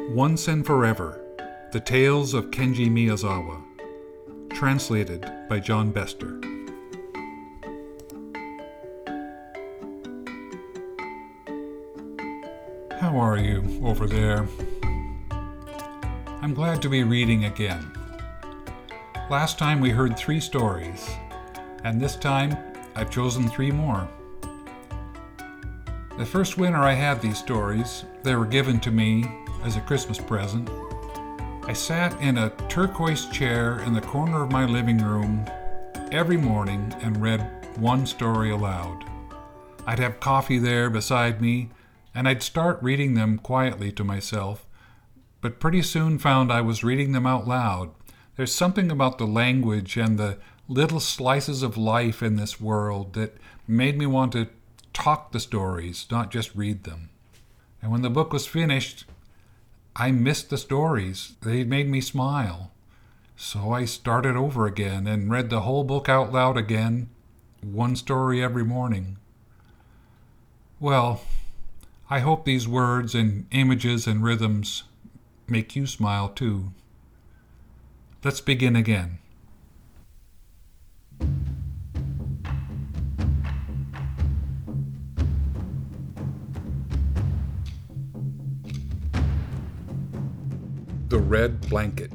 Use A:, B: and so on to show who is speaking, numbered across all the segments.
A: Once and Forever, The Tales of Kenji Miyazawa. Translated by John Bester. How are you over there? I'm glad to be reading again. Last time we heard 3 stories, and this time I've chosen 3 more. The first winter I had these stories, they were given to me as a Christmas present. I sat in a turquoise chair in the corner of my living room every morning and read one story aloud. I'd have coffee there beside me, and I'd start reading them quietly to myself, but pretty soon found I was reading them out loud. There's something about the language and the little slices of life in this world that made me want to talk the stories, not just read them. And when the book was finished, I missed the stories. They made me smile. So I started over again and read the whole book out loud again, one story every morning. Well, I hope these words and images and rhythms make you smile too. Let's begin again. The Red Blanket.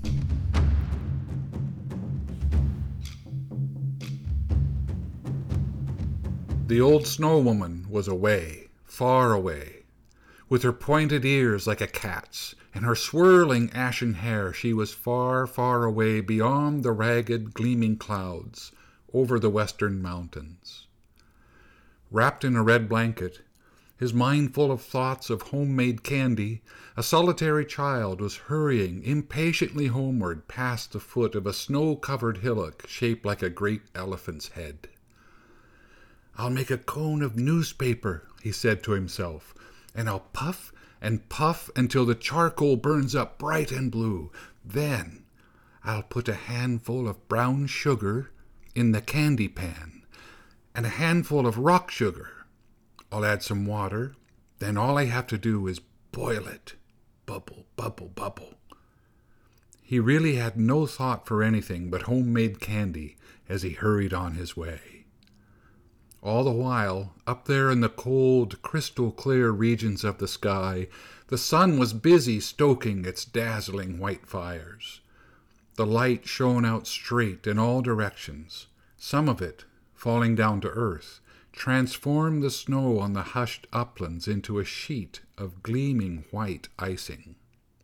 A: The old snow woman was away, far away. With her pointed ears like a cat's, and her swirling ashen hair, she was far, far away beyond the ragged, gleaming clouds over the western mountains. Wrapped in a red blanket, his mind full of thoughts of homemade candy, a solitary child was hurrying impatiently homeward past the foot of a snow-covered hillock shaped like a great elephant's head. "I'll make a cone of newspaper," he said to himself, "and I'll puff and puff until the charcoal burns up bright and blue. Then I'll put a handful of brown sugar in the candy pan and a handful of rock sugar. I'll add some water, then all I have to do is boil it. Bubble, bubble, bubble." He really had no thought for anything but homemade candy as he hurried on his way. All the while, up there in the cold, crystal-clear regions of the sky, the sun was busy stoking its dazzling white fires. The light shone out straight in all directions, some of it falling down to earth, transformed the snow on the hushed uplands into a sheet of gleaming white icing.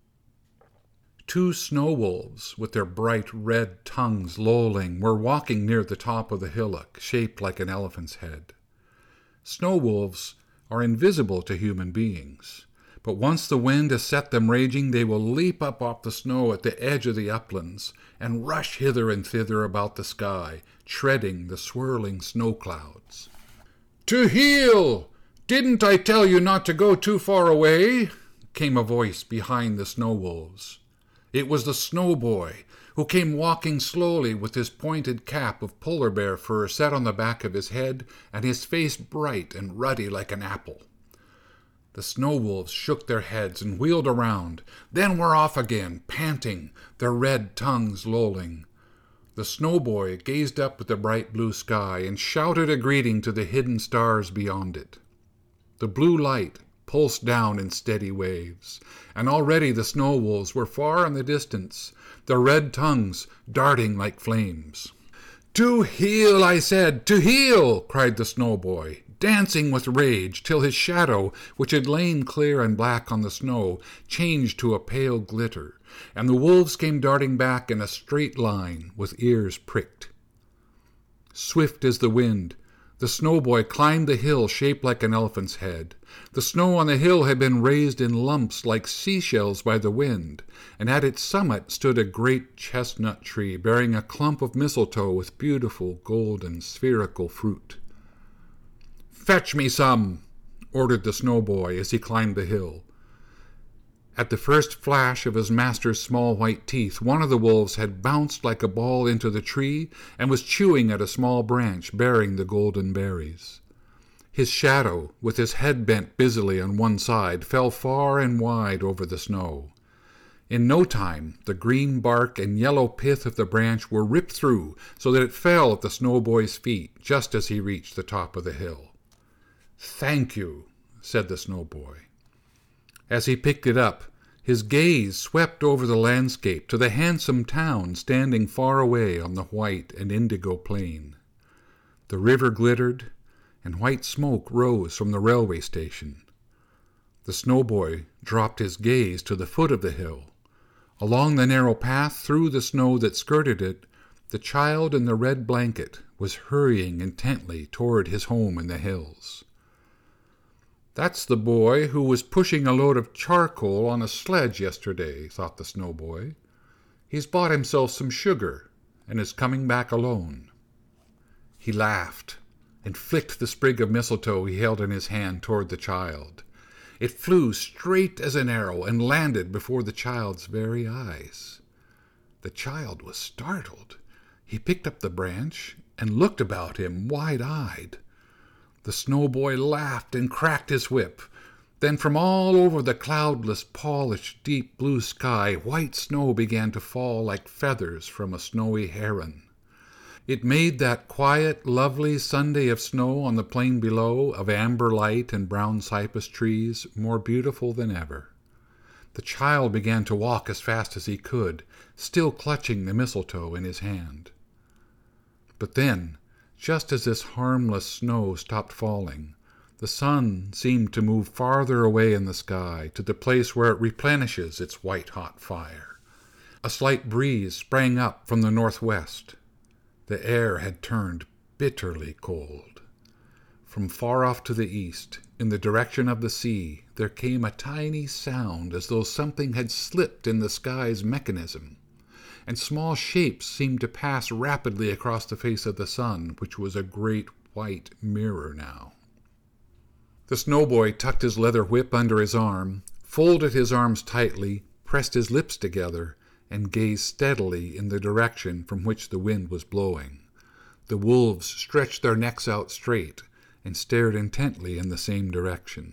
A: 2 snow wolves, with their bright red tongues lolling, were walking near the top of the hillock, shaped like an elephant's head. Snow wolves are invisible to human beings, but once the wind has set them raging, they will leap up off the snow at the edge of the uplands and rush hither and thither about the sky, treading the swirling snow clouds. "To heel! Didn't I tell you not to go too far away?" came a voice behind the snow wolves. It was the snow boy, who came walking slowly with his pointed cap of polar bear fur set on the back of his head and his face bright and ruddy like an apple. The snow wolves shook their heads and wheeled around, then were off again, panting, their red tongues lolling. The snow boy gazed up at the bright blue sky and shouted a greeting to the hidden stars beyond it. The blue light pulsed down in steady waves, and already the snow wolves were far in the distance, their red tongues darting like flames. "To heel, I said, to heel!" cried the snow boy, dancing with rage till his shadow, which had lain clear and black on the snow, changed to a pale glitter, and the wolves came darting back in a straight line with ears pricked. Swift as the wind, the snow boy climbed the hill shaped like an elephant's head. The snow on the hill had been raised in lumps like seashells by the wind, and at its summit stood a great chestnut tree bearing a clump of mistletoe with beautiful golden spherical fruit. "Fetch me some," ordered the snow boy as he climbed the hill. At the first flash of his master's small white teeth, one of the wolves had bounced like a ball into the tree and was chewing at a small branch bearing the golden berries. His shadow, with his head bent busily on one side, fell far and wide over the snow. In no time, the green bark and yellow pith of the branch were ripped through so that it fell at the snow boy's feet just as he reached the top of the hill. "Thank you," said the snow boy. As he picked it up, his gaze swept over the landscape to the handsome town standing far away on the white and indigo plain. The river glittered, and white smoke rose from the railway station. The snow boy dropped his gaze to the foot of the hill. Along the narrow path through the snow that skirted it, the child in the red blanket was hurrying intently toward his home in the hills. "That's the boy who was pushing a load of charcoal on a sledge yesterday," thought the snow boy. "He's bought himself some sugar and is coming back alone." He laughed and flicked the sprig of mistletoe he held in his hand toward the child. It flew straight as an arrow and landed before the child's very eyes. The child was startled. He picked up the branch and looked about him wide-eyed. The snow boy laughed and cracked his whip. Then from all over the cloudless, polished, deep blue sky, white snow began to fall like feathers from a snowy heron. It made that quiet, lovely Sunday of snow on the plain below, of amber light and brown cypress trees, more beautiful than ever. The child began to walk as fast as he could, still clutching the mistletoe in his hand. But then, just as this harmless snow stopped falling, the sun seemed to move farther away in the sky to the place where it replenishes its white-hot fire. A slight breeze sprang up from the northwest. The air had turned bitterly cold. From far off to the east, in the direction of the sea, there came a tiny sound as though something had slipped in the sky's mechanism, and small shapes seemed to pass rapidly across the face of the sun, which was a great white mirror now. The snow boy tucked his leather whip under his arm, folded his arms tightly, pressed his lips together, and gazed steadily in the direction from which the wind was blowing. The wolves stretched their necks out straight and stared intently in the same direction.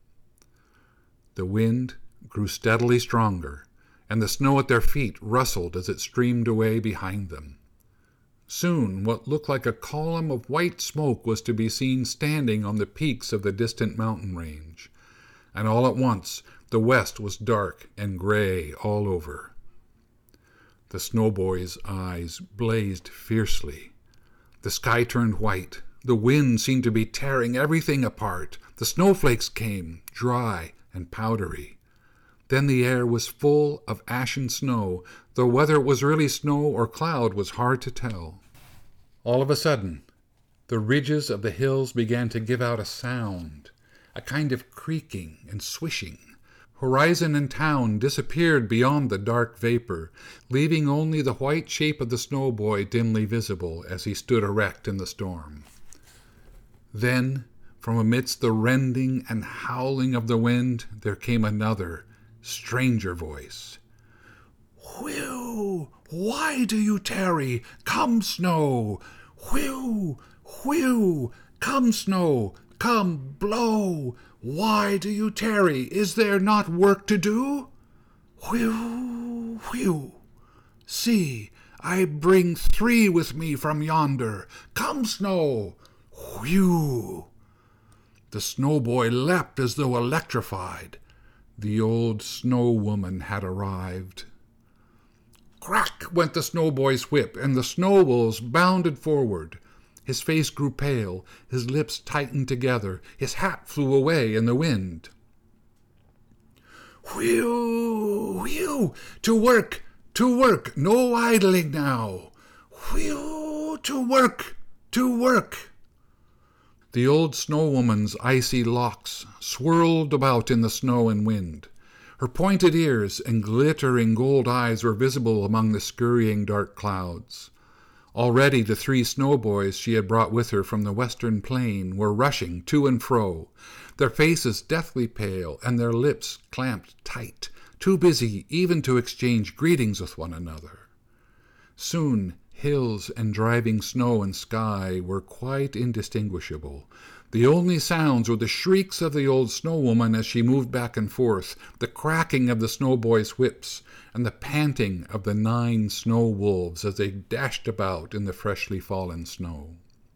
A: The wind grew steadily stronger, and the snow at their feet rustled as it streamed away behind them. Soon what looked like a column of white smoke was to be seen standing on the peaks of the distant mountain range, and all at once the west was dark and gray all over. The snow boy's eyes blazed fiercely. The sky turned white. The wind seemed to be tearing everything apart. The snowflakes came, dry and powdery. Then the air was full of ashen snow, though whether it was really snow or cloud was hard to tell. All of a sudden, the ridges of the hills began to give out a sound, a kind of creaking and swishing. Horizon and town disappeared beyond the dark vapor, leaving only the white shape of the snow boy dimly visible as he stood erect in the storm. Then, from amidst the rending and howling of the wind, there came another, stranger voice. "Whew! Why do you tarry? Come, snow! Whew! Whew! Come, snow! Come, blow! Why do you tarry? Is there not work to do? Whew! Whew! See, I bring 3 with me from yonder. Come, snow! Whew!" The snow boy leapt as though electrified. The old snow woman had arrived. Crack went the snow boy's whip, and the snow wolves bounded forward. His face grew pale, his lips tightened together, his hat flew away in the wind. "Whew! Whew! To work! To work! No idling now! Whew! To work! To work!" The old snow woman's icy locks swirled about in the snow and wind. Her pointed ears and glittering gold eyes were visible among the scurrying dark clouds. Already the 3 snow boys she had brought with her from the western plain were rushing to and fro, their faces deathly pale and their lips clamped tight, too busy even to exchange greetings with one another. Soon hills and driving snow and sky were quite indistinguishable. The only sounds were the shrieks of the old snow woman as she moved back and forth, the cracking of the snow boy's whips, and the panting of the 9 snow wolves as they dashed about in the freshly fallen snow.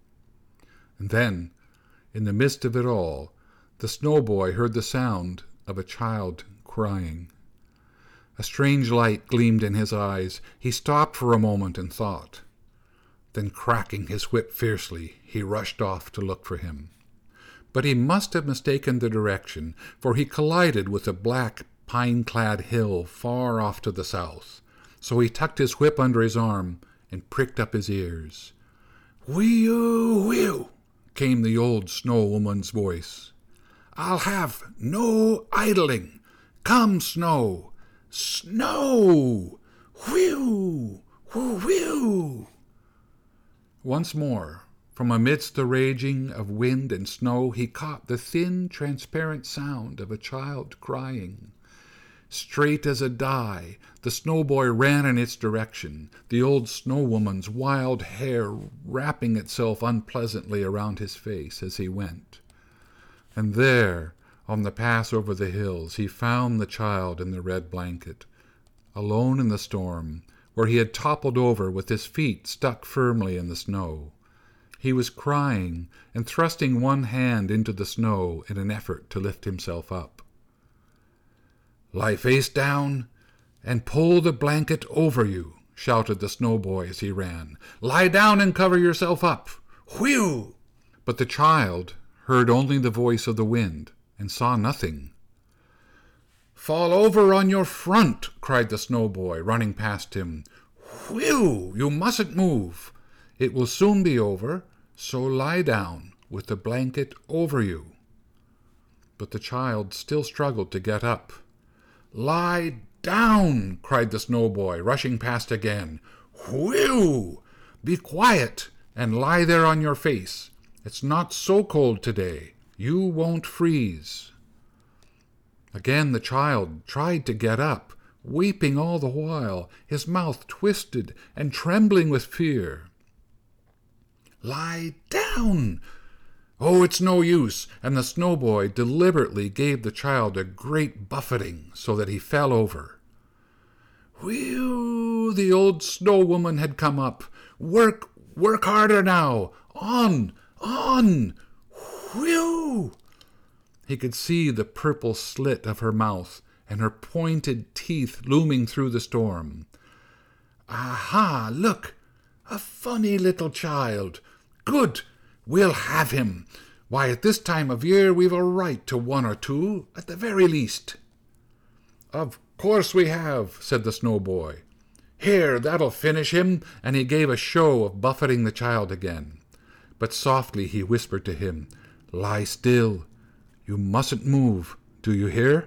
A: And then, in the midst of it all, the snow boy heard the sound of a child crying. A strange light gleamed in his eyes. He stopped for a moment and thought. Then, cracking his whip fiercely, he rushed off to look for him. But he must have mistaken the direction, for he collided with a black, pine-clad hill far off to the south. So he tucked his whip under his arm and pricked up his ears. "Whee-oo, whee-oo," came the old snow woman's voice. "I'll have no idling. Come, Snow! Snow! Whee-oo, whee-oo." Once more, from amidst the raging of wind and snow, he caught the thin, transparent sound of a child crying. Straight as a die, the snow boy ran in its direction, the old snow woman's wild hair wrapping itself unpleasantly around his face as he went. And there, on the pass over the hills, he found the child in the red blanket, alone in the storm, where he had toppled over with his feet stuck firmly in the snow. He was crying and thrusting one hand into the snow in an effort to lift himself up. "Lie face down and pull the blanket over you," shouted the snow boy as he ran. "Lie down and cover yourself up. Whew!" But the child heard only the voice of the wind and saw nothing. "Fall over on your front," cried the snow boy, running past him. "Whew! You mustn't move. It will soon be over, so lie down with the blanket over you." But the child still struggled to get up. "Lie down," cried the snow boy, rushing past again. "Whew! Be quiet and lie there on your face. It's not so cold today. You won't freeze." Again the child tried to get up, weeping all the while, his mouth twisted and trembling with fear. "Lie down!" "Oh, it's no use," and the snow boy deliberately gave the child a great buffeting so that he fell over. Whew! The old snow woman had come up. Work harder now! On! Whew! He could see the purple slit of her mouth and her pointed teeth looming through the storm. "Aha! Look! A funny little child! Good! We'll have him! Why, at this time of year we've a right to 1 or 2, at the very least." "Of course we have," said the snow boy. "Here, that'll finish him," and he gave a show of buffeting the child again. But softly he whispered to him, "Lie still. You mustn't move. Do you hear?"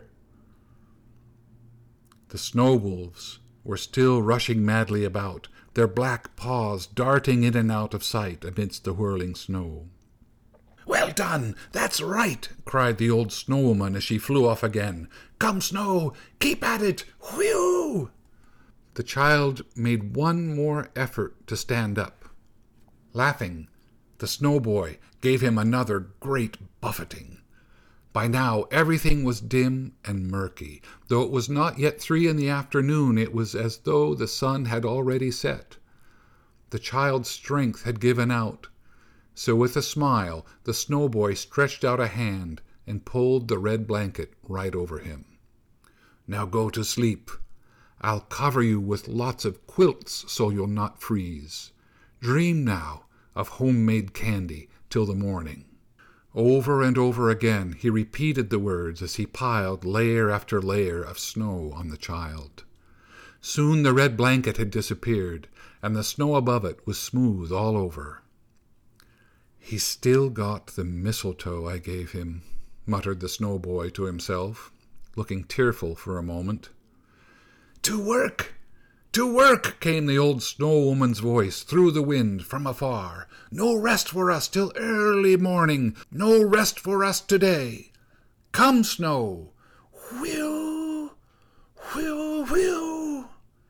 A: The snow wolves were still rushing madly about, their black paws darting in and out of sight amidst the whirling snow. "Well done! That's right!" cried the old snow woman as she flew off again. "Come, Snow! Keep at it! Whew!" The child made one more effort to stand up. Laughing, the snow boy gave him another great buffeting. By now everything was dim and murky. Though it was not yet 3 in the afternoon, it was as though the sun had already set. The child's strength had given out. So with a smile, the snow boy stretched out a hand and pulled the red blanket right over him. "Now go to sleep. I'll cover you with lots of quilts so you'll not freeze. Dream now of homemade candy till the morning." Over and over again he repeated the words as he piled layer after layer of snow on the child. Soon the red blanket had disappeared, and the snow above it was smooth all over. "He's still got the mistletoe I gave him," muttered the snow boy to himself, looking tearful for a moment. "To work! To work!" came the old snow woman's voice through the wind from afar. "No rest for us till early morning. No rest for us today. Come, Snow! Whew! Whew! Whew!"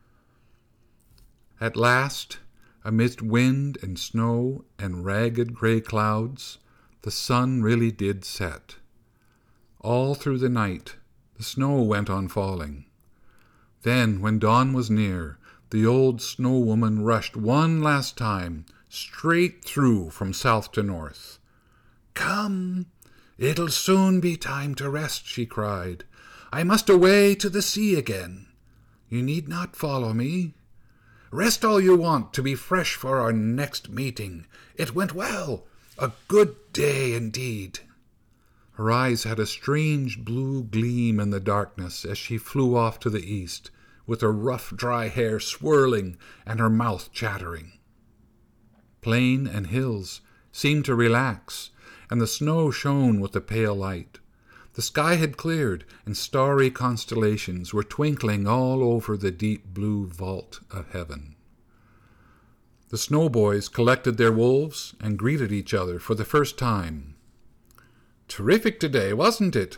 A: At last, amidst wind and snow and ragged gray clouds, The sun really did set. All through the night, the snow went on falling. Then, when dawn was near, the old snow woman rushed one last time, straight through from south to north. "Come, it'll soon be time to rest," she cried. "I must away to the sea again. You need not follow me. Rest all you want to be fresh for our next meeting. It went well. A good day indeed." Her eyes had a strange blue gleam in the darkness as she flew off to the east, with her rough, dry hair swirling and her mouth chattering. Plain and hills seemed to relax, and the snow shone with a pale light. The sky had cleared, and starry constellations were twinkling all over the deep blue vault of heaven. The snow boys collected their wolves and greeted each other for the first time. "Terrific today, wasn't it?"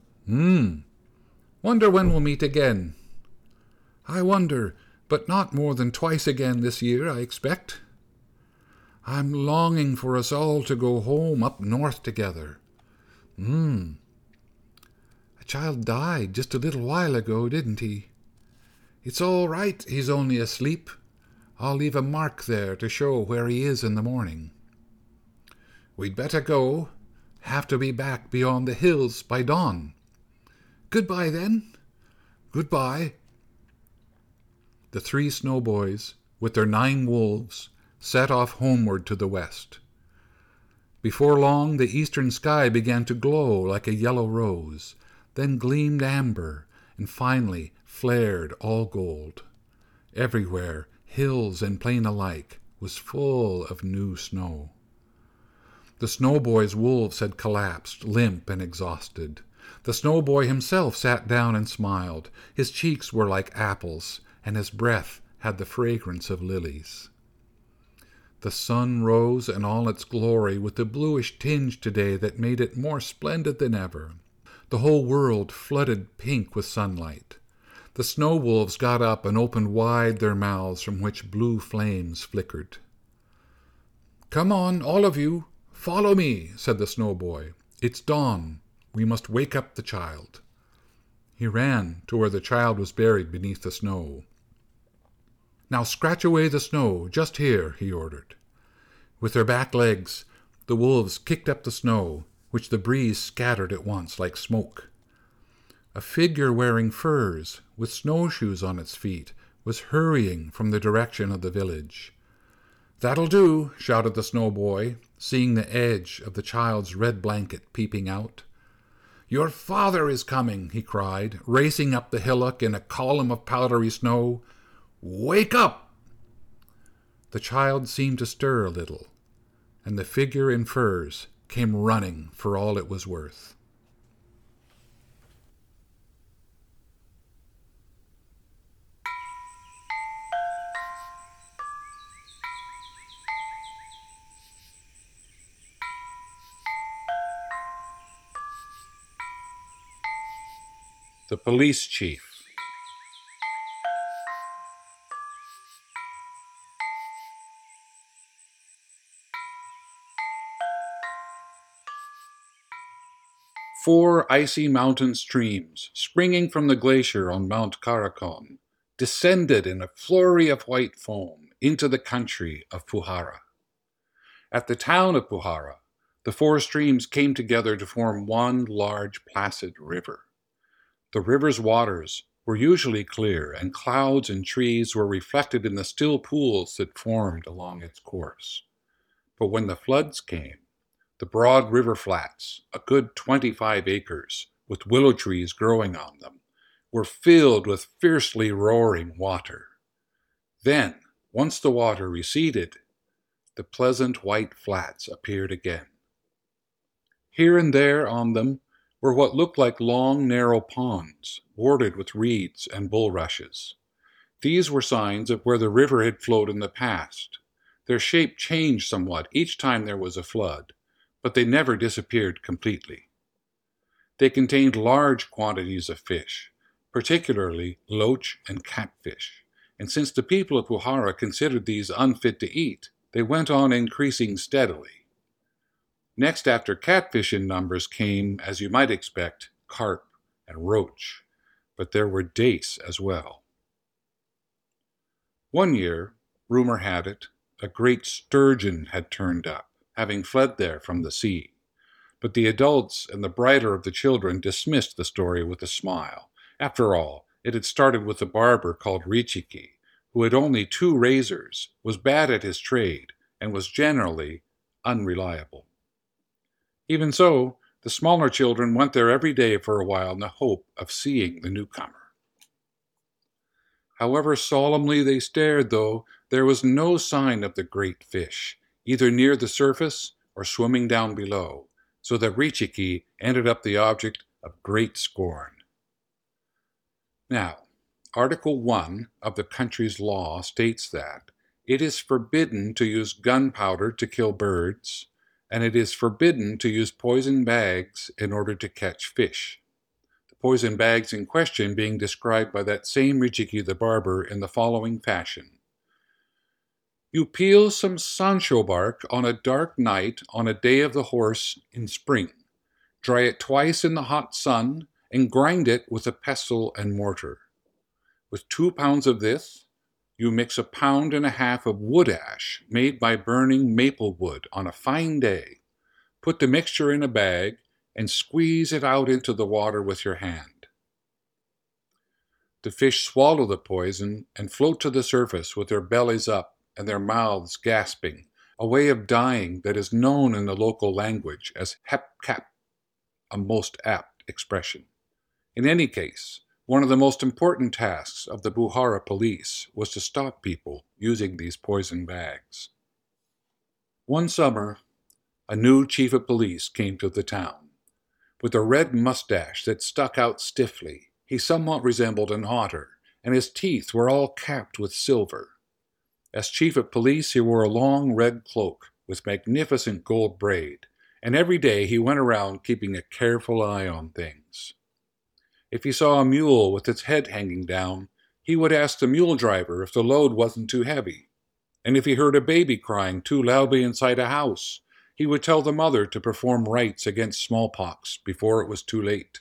A: Wonder when we'll meet again." "I wonder, but not more than twice again this year, I expect." "I'm longing for us all to go home up north together." A child died just a little while ago, didn't he?" "It's all right, he's only asleep. I'll leave a mark there to show where he is in the morning." "We'd better go. Have to be back beyond the hills by dawn." "Goodbye, then." "Goodbye." The 3 snow boys, with their 9 wolves, set off homeward to the west. Before long, the eastern sky began to glow like a yellow rose, then gleamed amber, and finally flared all gold. Everywhere, hills and plain alike, was full of new snow. The snow boy's wolves had collapsed, limp and exhausted. The snow boy himself sat down and smiled. His cheeks were like apples, and his breath had the fragrance of lilies. The sun rose in all its glory with a bluish tinge today that made it more splendid than ever. The whole world flooded pink with sunlight. The snow wolves got up and opened wide their mouths from which blue flames flickered. "Come on, all of you. Follow me," said the snow boy. "It's dawn. We must wake up the child." He ran to where the child was buried beneath the snow. "Now scratch away the snow, just here," he ordered. With their back legs, the wolves kicked up the snow, which the breeze scattered at once like smoke. A figure wearing furs, with snowshoes on its feet, was hurrying from the direction of the village. "That'll do," shouted the snow boy, seeing the edge of the child's red blanket peeping out. "Your father is coming," he cried, racing up the hillock in a column of powdery snow. "Wake up!" The child seemed to stir a little, and the figure in furs came running for all it was worth. The police chief. Four icy mountain streams, springing from the glacier on Mount Karakoram, descended in a flurry of white foam into the country of Puhara. At the town of Puhara, the 4 streams came together to form one large placid river. The river's waters were usually clear, and clouds and trees were reflected in the still pools that formed along its course. But when the floods came, the broad river flats, a good 25 acres, with willow trees growing on them, were filled with fiercely roaring water. Then, once the water receded, the pleasant white flats appeared again. Here and there on them were what looked like long, narrow ponds, bordered with reeds and bulrushes. These were signs of where the river had flowed in the past. Their shape changed somewhat each time there was a flood, but they never disappeared completely. They contained large quantities of fish, particularly loach and catfish, and since the people of Puhara considered these unfit to eat, they went on increasing steadily. Next after catfish in numbers came, as you might expect, carp and roach, but there were dace as well. One year, rumor had it, a great sturgeon had turned up, having fled there from the sea. But the adults and the brighter of the children dismissed the story with a smile. After all, it had started with a barber called Richiki, who had only 2 razors, was bad at his trade, and was generally unreliable. Even so, the smaller children went there every day for a while in the hope of seeing the newcomer. However solemnly they stared, though, there was no sign of the great fish, either near the surface or swimming down below, so that Richiki ended up the object of great scorn. Now, Article 1 of the country's law states that it is forbidden to use gunpowder to kill birds, and it is forbidden to use poison bags in order to catch fish. The poison bags in question being described by that same Richiki the barber in the following fashion. You peel some sancho bark on a dark night on a day of the horse in spring. Dry it twice in the hot sun, and grind it with a pestle and mortar. With 2 pounds of this, you mix 1.5 pounds of wood ash made by burning maple wood on a fine day. Put the mixture in a bag and squeeze it out into the water with your hand. The fish swallow the poison and float to the surface with their bellies up and their mouths gasping, a way of dying that is known in the local language as hep-cap, a most apt expression. In any case, one of the most important tasks of the Buhara police was to stop people using these poison bags. One summer, a new chief of police came to the town. With a red mustache that stuck out stiffly, he somewhat resembled an otter, and his teeth were all capped with silver. As chief of police, he wore a long red cloak with magnificent gold braid, and every day he went around keeping a careful eye on things. If he saw a mule with its head hanging down, he would ask the mule driver if the load wasn't too heavy. And if he heard a baby crying too loudly inside a house, he would tell the mother to perform rites against smallpox before it was too late.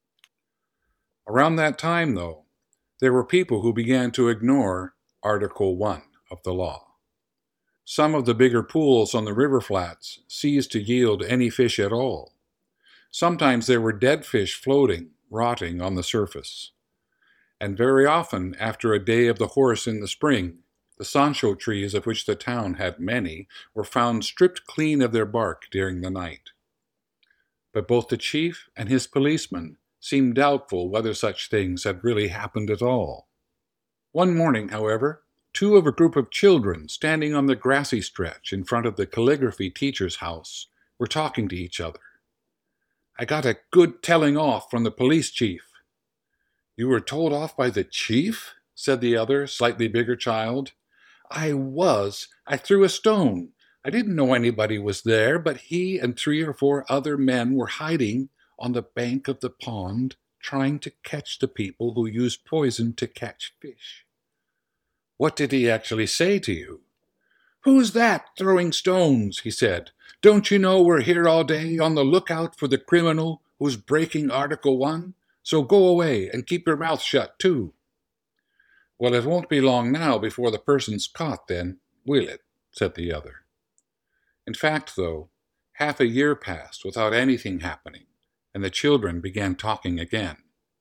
A: Around that time, though, there were people who began to ignore Article 1 of the law. Some of the bigger pools on the river flats ceased to yield any fish at all. Sometimes there were dead fish floating, rotting on the surface. And very often, after a day of the horse in the spring, the sancho trees, of which the town had many, were found stripped clean of their bark during the night. But both the chief and his policemen seemed doubtful whether such things had really happened at all. One morning, however, 2 of a group of children standing on the grassy stretch in front of the calligraphy teacher's house were talking to each other. I got a good telling off from the police chief. You were told off by the chief? Said the other, slightly bigger child. I was. I threw a stone. I didn't know anybody was there, but he and 3 or 4 other men were hiding on the bank of the pond, trying to catch the people who use poison to catch fish. What did he actually say to you? Who's that throwing stones? He said. Don't you know we're here all day on the lookout for the criminal who's breaking Article 1? So go away and keep your mouth shut, too. Well, it won't be long now before the person's caught, then, will it? Said the other. In fact, though, half a year passed without anything happening, and the children began talking again.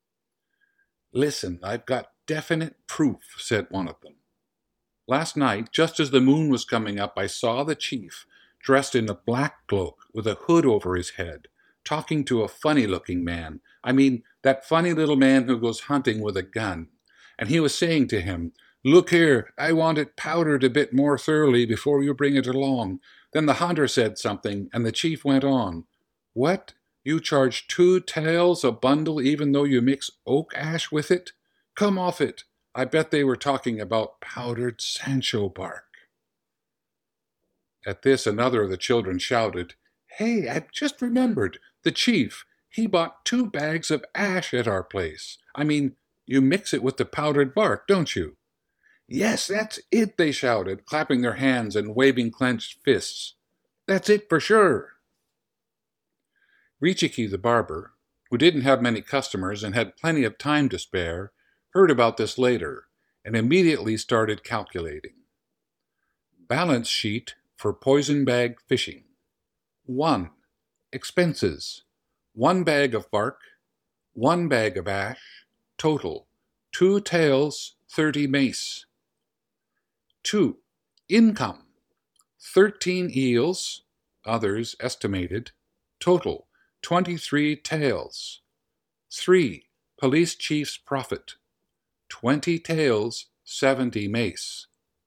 A: Listen, I've got definite proof, said one of them. Last night, just as the moon was coming up, I saw the chief, dressed in a black cloak with a hood over his head, talking to a funny-looking man. I mean, that funny little man who goes hunting with a gun. And he was saying to him, Look here, I want it powdered a bit more thoroughly before you bring it along. Then the hunter said something, and the chief went on. What? You charge 2 taels a bundle even though you mix oak ash with it? Come off it. I bet they were talking about powdered Sancho bark. At this, another of the children shouted, Hey, I've just remembered. The chief, he bought 2 bags of ash at our place. I mean, you mix it with the powdered bark, don't you? Yes, that's it, they shouted, clapping their hands and waving clenched fists. That's it for sure. Richiki the barber, who didn't have many customers and had plenty of time to spare, heard about this later and immediately started calculating. Balance sheet for poison bag fishing. 1. Expenses. 1 bag of bark, 1 bag of ash, total 2 taels, 30 mace. 2. Income. 13 eels, others estimated, total 23 taels. 3. Police chief's profit. 20 taels, 70 mace.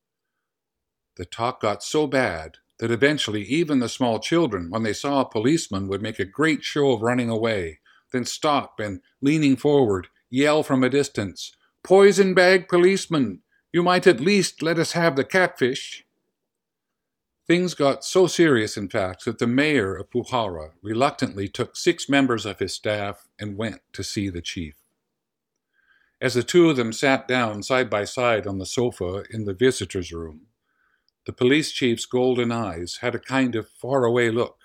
A: The talk got so bad that eventually even the small children, when they saw a policeman, would make a great show of running away, then stop and, leaning forward, yell from a distance, "Poison bag policeman! You might at least let us have the catfish." Things got so serious, in fact, that the mayor of Puhara reluctantly took 6 members of his staff and went to see the chief. As the 2 of them sat down side by side on the sofa in the visitor's room, the police chief's golden eyes had a kind of faraway look.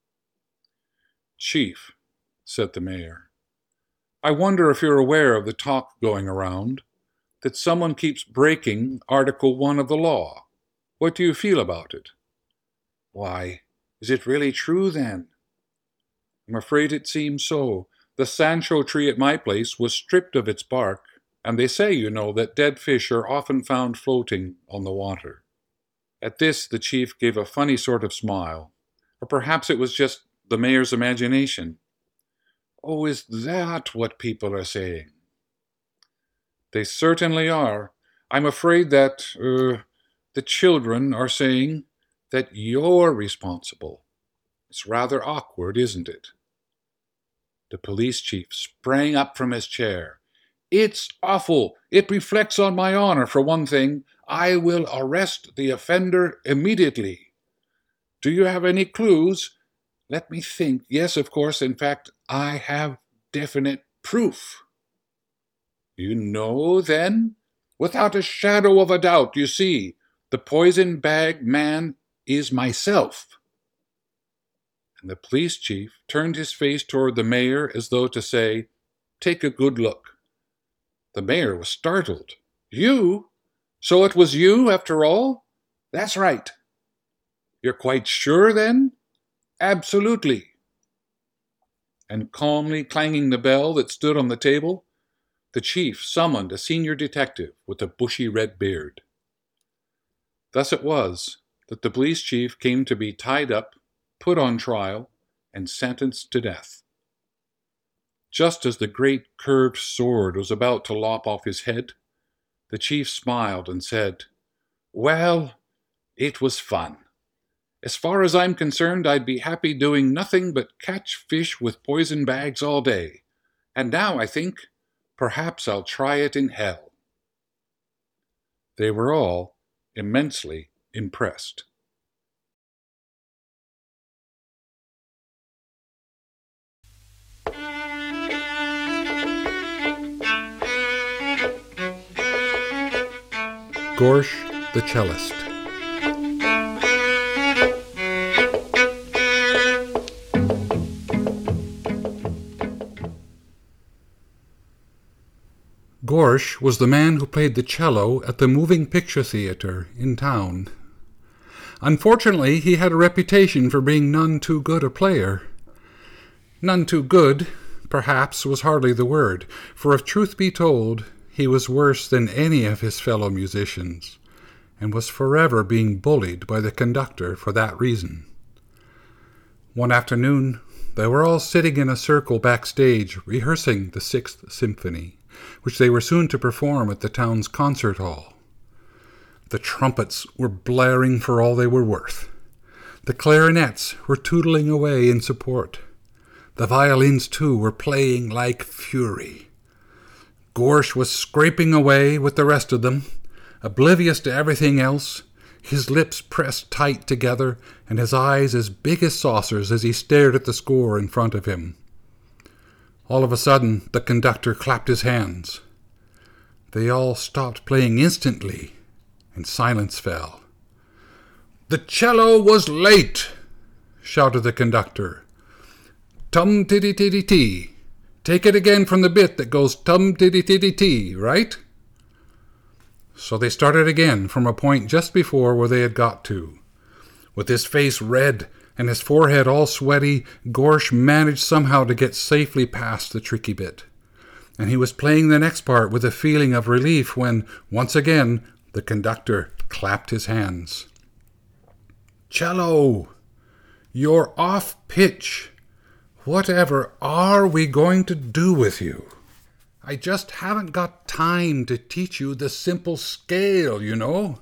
A: "Chief," said the mayor, "I wonder if you're aware of the talk going around that someone keeps breaking Article 1 of the law. What do you feel about it?" "Why, is it really true, then?" "I'm afraid it seems so. The Sancho tree at my place was stripped of its bark, and they say, you know, that dead fish are often found floating on the water." At this, the chief gave a funny sort of smile, or perhaps it was just the mayor's imagination. "Oh, is that what people are saying?" "They certainly are. I'm afraid that, the children are saying that you're responsible. It's rather awkward, isn't it?" The police chief sprang up from his chair. "It's awful. It reflects on my honor, for one thing. I will arrest the offender immediately. Do you have any clues?" "Let me think. Yes, of course. In fact, I have definite proof." "You know, then?" "Without a shadow of a doubt. You see, the poison bag man is myself." And the police chief turned his face toward the mayor as though to say, "Take a good look." The mayor was startled. "You? So it was you, after all?" "That's right." "You're quite sure, then?" "Absolutely." And calmly clanging the bell that stood on the table, the chief summoned a senior detective with a bushy red beard. Thus it was that the police chief came to be tied up, put on trial, and sentenced to death. Just as the great curved sword was about to lop off his head, the chief smiled and said, "Well, it was fun. As far as I'm concerned, I'd be happy doing nothing but catch fish with poison bags all day. And now, I think, perhaps I'll try it in hell." They were all immensely impressed. Gorsh the Cellist. Gorsh was the man who played the cello at the moving picture theater in town. Unfortunately, he had a reputation for being none too good a player. None too good, perhaps, was hardly the word, for if truth be told, he was worse than any of his fellow musicians, and was forever being bullied by the conductor for that reason. One afternoon, they were all sitting in a circle backstage rehearsing the Sixth Symphony, which they were soon to perform at the town's concert hall. The trumpets were blaring for all they were worth. The clarinets were tootling away in support. The violins, too, were playing like fury. Gorsh was scraping away with the rest of them, oblivious to everything else, his lips pressed tight together and his eyes as big as saucers as he stared at the score in front of him. All of a sudden, the conductor clapped his hands. They all stopped playing instantly, and silence fell. "The cello was late," shouted the conductor. tum-titty-titty-tee. Take it again from the bit that goes tum-titty-titty-tee, right? So they started again from a point just before where they had got to. With his face red and his forehead all sweaty, Gorsh managed somehow to get safely past the tricky bit. And he was playing the next part with a feeling of relief when, once again, the conductor clapped his hands. "Cello, you're off pitch. Whatever are we going to do with you? I just haven't got time to teach you the simple scale, you know."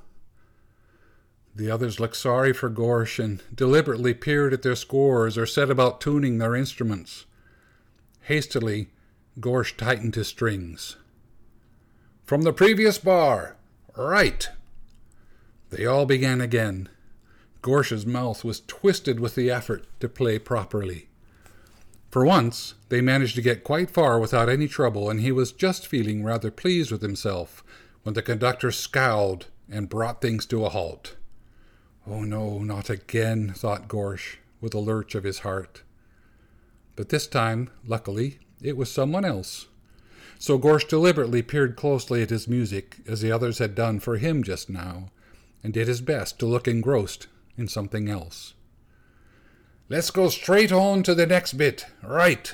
A: The others looked sorry for Gorsh and deliberately peered at their scores or set about tuning their instruments. Hastily, Gorsh tightened his strings. "From the previous bar. Right." They all began again. Gorsh's mouth was twisted with the effort to play properly. For once, they managed to get quite far without any trouble, and he was just feeling rather pleased with himself when the conductor scowled and brought things to a halt. "Oh no, not again," thought Gorsh, with a lurch of his heart. But this time, luckily, it was someone else. So Gorsh deliberately peered closely at his music, as the others had done for him just now, and did his best to look engrossed in something else. "Let's go straight on to the next bit. Right."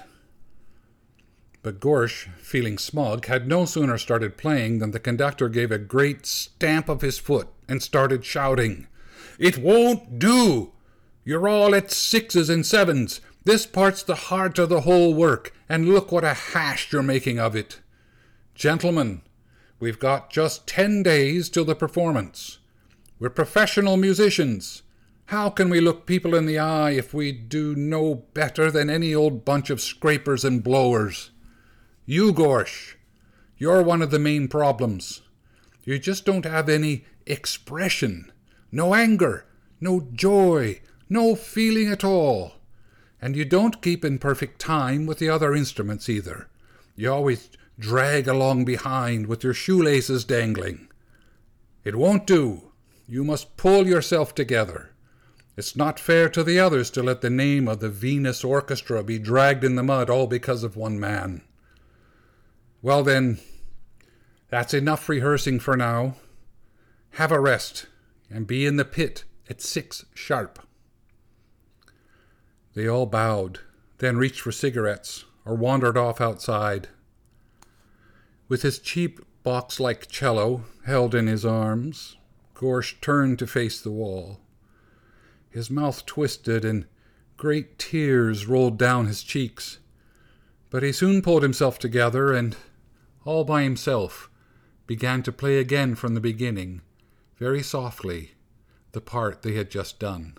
A: But Gorsh, feeling smug, had no sooner started playing than the conductor gave a great stamp of his foot and started shouting, "It won't do! You're all at 6s and 7s. This part's the heart of the whole work, and look what a hash you're making of it. Gentlemen, we've got just 10 days till the performance. We're professional musicians. How can we look people in the eye if we do no better than any old bunch of scrapers and blowers? You, Gorsh, you're one of the main problems. You just don't have any expression. No anger, no joy, no feeling at all. And you don't keep in perfect time with the other instruments either. You always drag along behind with your shoelaces dangling. It won't do. You must pull yourself together. It's not fair to the others to let the name of the Venus Orchestra be dragged in the mud all because of one man. Well then, that's enough rehearsing for now. Have a rest and be in the pit at 6 sharp. They all bowed, then reached for cigarettes or wandered off outside. With his cheap box-like cello held in his arms, Gorsh turned to face the wall. His mouth twisted and great tears rolled down his cheeks. But he soon pulled himself together and, all by himself, began to play again from the beginning, very softly, the part they had just done.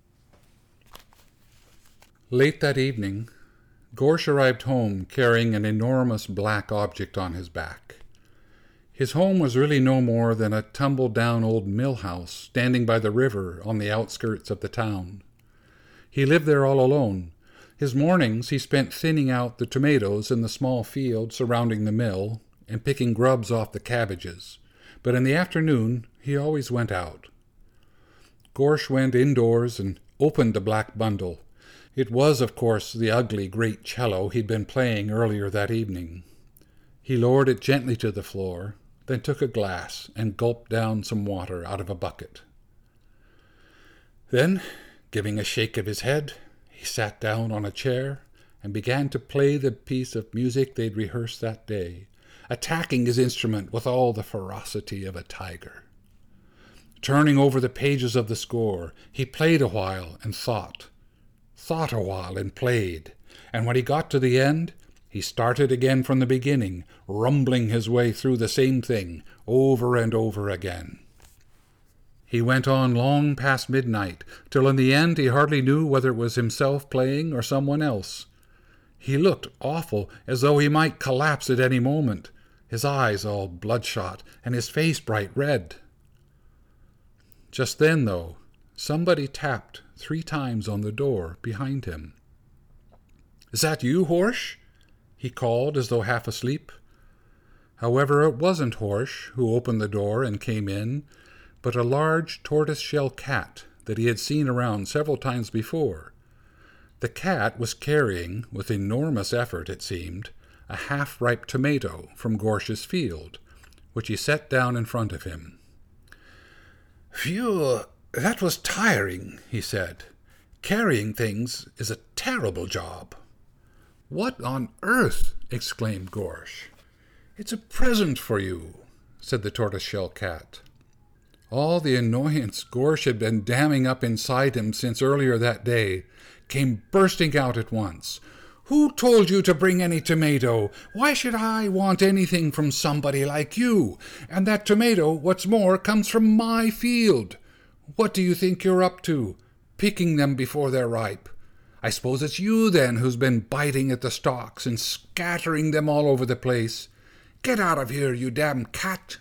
A: Late that evening, Gorsh arrived home carrying an enormous black object on his back. His home was really no more than a tumbled-down old mill house standing by the river on the outskirts of the town. He lived there all alone. His mornings he spent thinning out the tomatoes in the small field surrounding the mill and picking grubs off the cabbages, but in the afternoon he always went out. Gorsh went indoors and opened the black bundle. It was, of course, the ugly great cello he'd been playing earlier that evening. He lowered it gently to the floor, then took a glass and gulped down some water out of a bucket. Then, giving a shake of his head, he sat down on a chair and began to play the piece of music they'd rehearsed that day, attacking his instrument with all the ferocity of a tiger. Turning over the pages of the score, he played a while and thought a while and played, and when he got to the end, he started again from the beginning, rumbling his way through the same thing over and over again. He went on long past midnight, till in the end he hardly knew whether it was himself playing or someone else. He looked awful, as though he might collapse at any moment, his eyes all bloodshot and his face bright red. Just then, though, somebody tapped 3 times on the door behind him. "Is that you, Horsh?" he called, as though half asleep. However, it wasn't Horsh who opened the door and came in, but a large tortoise-shell cat that he had seen around several times before. The cat was carrying, with enormous effort it seemed, a half-ripe tomato from Gorsh's field, which he set down in front of him. "Phew, that was tiring," he said. "Carrying things is a terrible job." "What on earth?" exclaimed Gorsh. "It's a present for you," said the tortoise-shell cat. All the annoyance Gorsh had been damming up inside him since earlier that day came bursting out at once. "Who told you to bring any tomato? Why should I want anything from somebody like you? And that tomato, what's more, comes from my field. What do you think you're up to? Picking them before they're ripe? I suppose it's you, then, who's been biting at the stalks and scattering them all over the place. Get out of here, you damn cat!"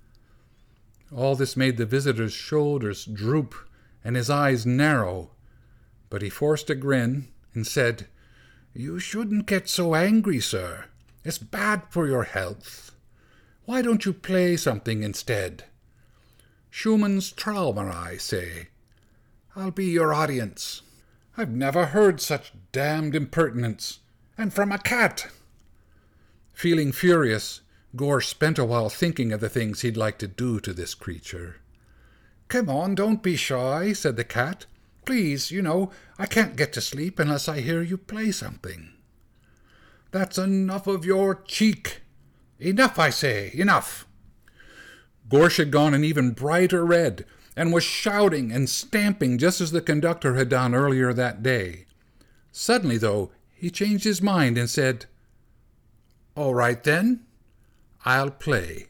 A: All this made the visitor's shoulders droop and his eyes narrow, but he forced a grin and said, "You shouldn't get so angry, sir. It's bad for your health. Why don't you play something instead? Schumann's Traumerei, say. I'll be your audience. I've never heard such damned impertinence, and from a cat." Feeling furious, Gorsh spent a while thinking of the things he'd like to do to this creature. "Come on, don't be shy," said the cat. "Please, I can't get to sleep unless I hear you play something." "That's enough of your cheek. Enough, I say, enough." Gorsh had gone an even brighter red, and was shouting and stamping just as the conductor had done earlier that day. Suddenly, though, he changed his mind and said, "All right, then. I'll play."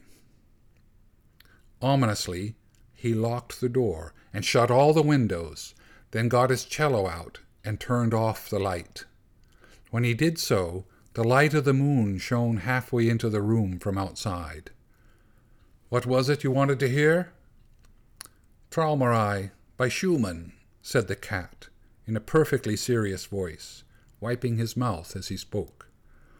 A: Ominously, he locked the door and shut all the windows, then got his cello out and turned off the light. When he did so, the light of the moon shone halfway into the room from outside. "What was it you wanted to hear?" "Traumerei by Schumann," said the cat, in a perfectly serious voice, wiping his mouth as he spoke.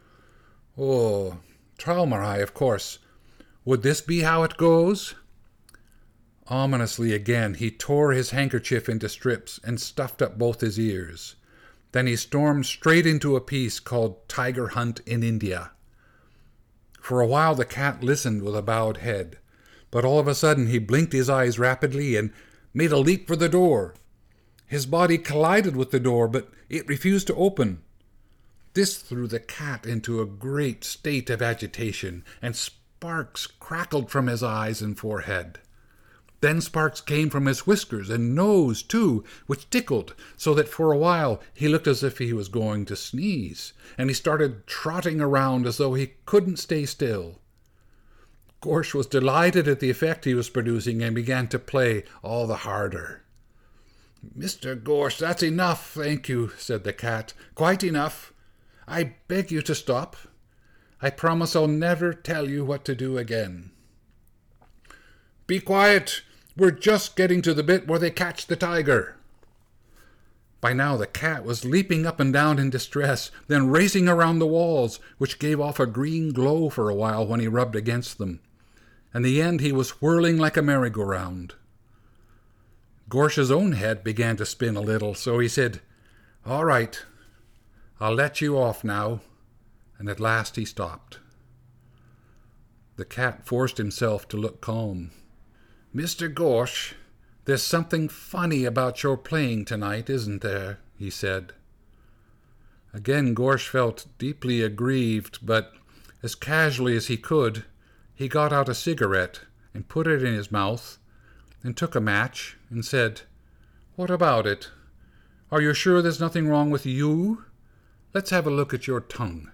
A: "Oh, Traumerei, of course. Would this be how it goes?" Ominously again, he tore his handkerchief into strips and stuffed up both his ears. Then he stormed straight into a piece called Tiger Hunt in India. For a while the cat listened with a bowed head, but all of a sudden he blinked his eyes rapidly and made a leap for the door. His body collided with the door, but it refused to open. This threw the cat into a great state of agitation, and sparks crackled from his eyes and forehead. Then sparks came from his whiskers and nose, too, which tickled, so that for a while he looked as if he was going to sneeze, and he started trotting around as though he couldn't stay still. Gorsh was delighted at the effect he was producing and began to play all the harder. "Mr. Gorsh, that's enough, thank you," said the cat. "Quite enough. I beg you to stop. I promise I'll never tell you what to do again." "Be quiet. We're just getting to the bit where they catch the tiger." By now the cat was leaping up and down in distress, then racing around the walls, which gave off a green glow for a while when he rubbed against them. In the end he was whirling like a merry-go-round. Gorsh's own head began to spin a little, so he said, "All right, I'll let you off now," and at last he stopped. The cat forced himself to look calm. "Mr. Gorsh, there's something funny about your playing tonight, isn't there?" he said. Again Gorsh felt deeply aggrieved, but as casually as he could, he got out a cigarette and put it in his mouth, and took a match and said, "What about it? Are you sure there's nothing wrong with you? Let's have a look at your tongue."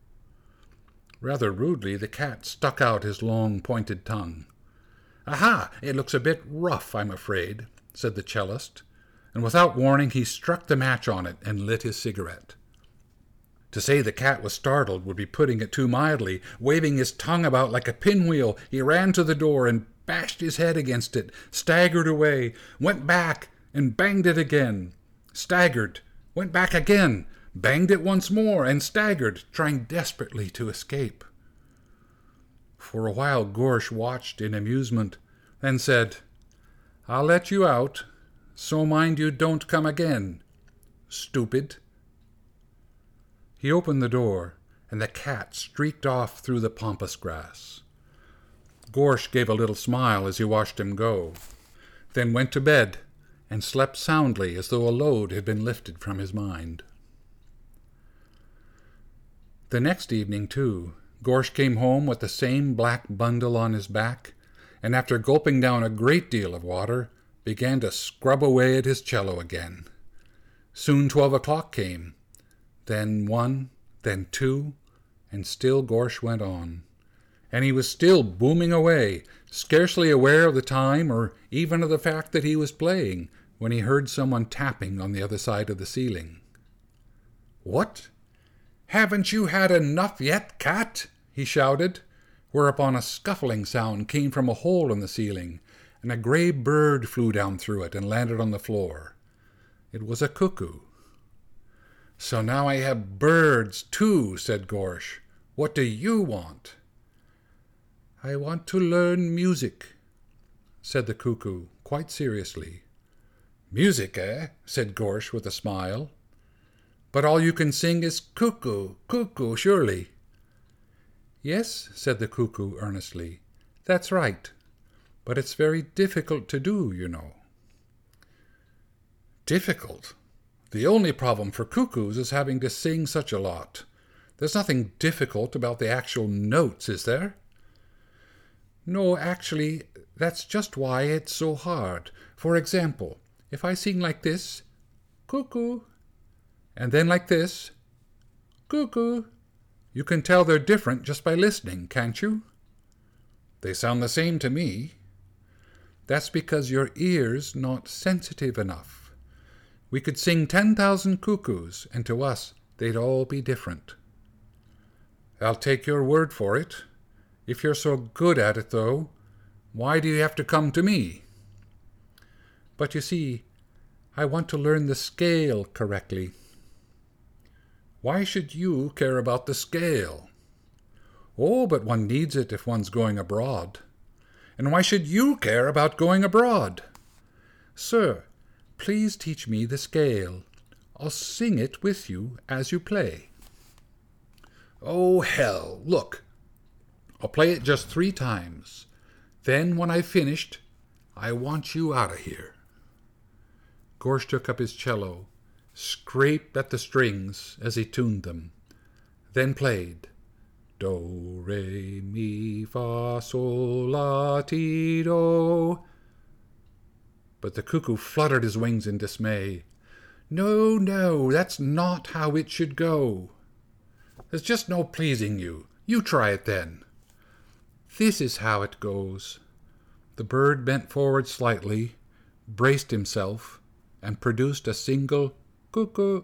A: Rather rudely, the cat stuck out his long, pointed tongue. "Aha! It looks a bit rough, I'm afraid," said the cellist, and without warning he struck the match on it and lit his cigarette. To say the cat was startled would be putting it too mildly. Waving his tongue about like a pinwheel, he ran to the door and bashed his head against it, staggered away, went back and banged it again, staggered, went back again, banged it once more, and staggered, trying desperately to escape. For a while Gorsh watched in amusement, then said, "I'll let you out, so mind you don't come again. Stupid, He opened the door, and the cat streaked off through the pampas grass. Gorsh gave a little smile as he watched him go, then went to bed and slept soundly as though a load had been lifted from his mind. The next evening, too, Gorsh came home with the same black bundle on his back, and after gulping down a great deal of water, began to scrub away at his cello again. Soon 12 o'clock came, then 1, then 2, and still Gorsh went on. And he was still booming away, scarcely aware of the time or even of the fact that he was playing, when he heard someone tapping on the other side of the ceiling. "What? Haven't you had enough yet, cat?" he shouted, whereupon a scuffling sound came from a hole in the ceiling, and a grey bird flew down through it and landed on the floor. It was a cuckoo. "So now I have birds, too," said Gorsh. "What do you want?" "I want to learn music," said the cuckoo, quite seriously. "Music, eh?" said Gorsh with a smile. "But all you can sing is cuckoo, cuckoo, surely." "Yes," said the cuckoo earnestly. "That's right. But it's very difficult to do, you know." "Difficult? The only problem for cuckoos is having to sing such a lot. There's nothing difficult about the actual notes, is there?" "No, actually, that's just why it's so hard. For example, if I sing like this, cuckoo, and then like this, cuckoo, you can tell they're different just by listening, can't you?" "They sound the same to me." "That's because your ear's not sensitive enough. We could sing 10,000 cuckoos, and to us they'd all be different." "I'll take your word for it. If you're so good at it, though, why do you have to come to me?" "But you see, I want to learn the scale correctly." "Why should you care about the scale?" "Oh, but one needs it if one's going abroad." "And why should you care about going abroad?" "Sir, please teach me the scale. I'll sing it with you as you play." "Oh, hell, look. I'll play it just 3 times. Then, when I've finished, I want you out of here." Gorsh took up his cello, scraped at the strings as he tuned them, then played do, re, mi, fa, sol, la, ti, do. But the cuckoo fluttered his wings in dismay. "No, no, that's not how it should go." "There's just no pleasing you. You try it then." "This is how it goes." The bird bent forward slightly, braced himself, and produced a single cuckoo.